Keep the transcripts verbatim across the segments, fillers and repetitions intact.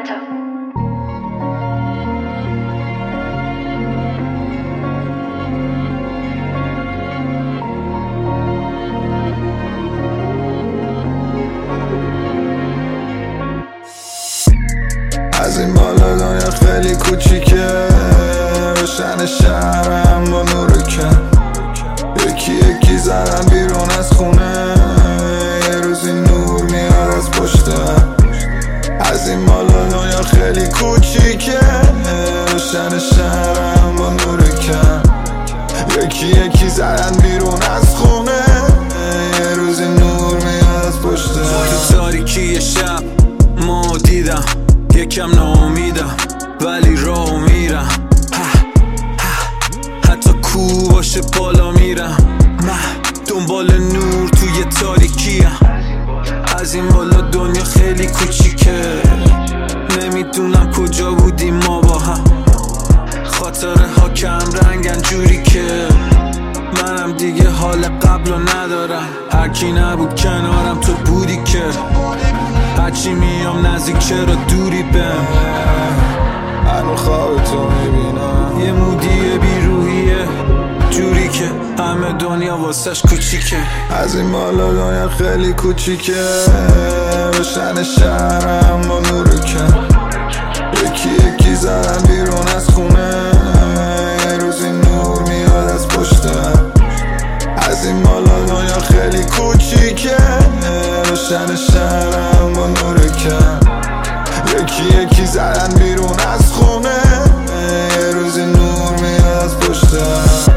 Ghetto. از این بالا دنیا خیلی کوچیکه، روشن شهرم با نور کم، یکی یکی زدن بیرون از خونه، یه روزی نور میاد از پشتم. از این بالا دنیا خیلی کوچیکه، روشن شهرم با نور کم، یکی یکی زدن بیرون از خونه، یه روزی نور میاد از پشتم. تو تاریکی شب ما دیدم یکم ناامیدم ولی راه میرم، حتی کو باشه بالا میرم، من دنبال نور توی تاریکیم. از این بالا دنیا خیلی کوچیکه، نمیدونم کجا بودیم ما با هم، خاطره ها کم رنگن جوری که منم دیگه حال قبلو ندارم. هرکی نبود کنارم تو بودی که هرچی میام نزدیک چرا دوری بهم، هنو خواب تو میبینم، یه مودیه بیروحیه جوری که همه دنیا واسش کوچیکه. از این بالا دنیا خیلی کوچیکه، روشن شهرم با نور کم، یکی یکی زدن بیرون از خونه، یه روزی نور میاد از پشتم. از این بالا دنیا خیلی کوچیکه، روشن شهرم با نور کم، یکی یکی زدن بیرون از خونه، یه روزی نور میاد از پشتم.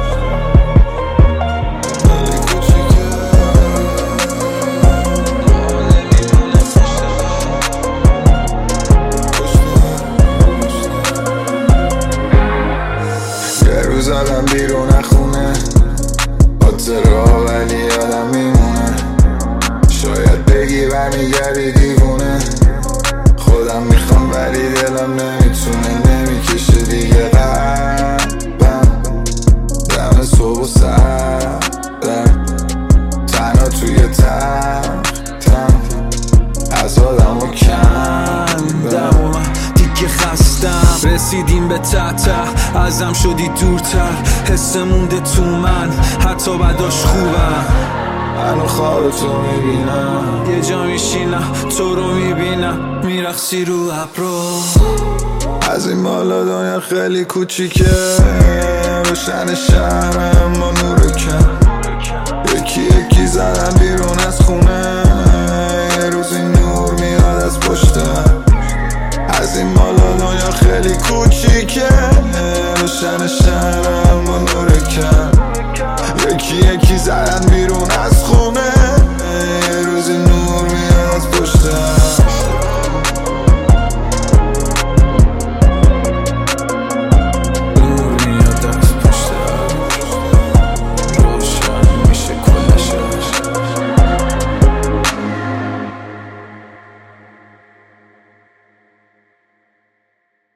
یه روز زدم بیرون از خونه، خاطره ها ولی یادم میمونه، شاید بگی برمیگردی دیوونه، خودم میخوام ولی دلم نمیتونه، نمیکشه دیگه قلبم دم صبح و سر تنها توی تم تم از آدم و کندم و من دیگه خستم، رسیدیم به ته ازم شدی دورتر، حس مونده تو من حتی بعداش خوبم. هنو خواب تو میبینم، یه جا میشینم تو رو میبینم میرقصی رو ابرو. از این بالا دنیا خیلی کوچیکه، روشن شهرم با نور کم، یکی یکی زدن بیرون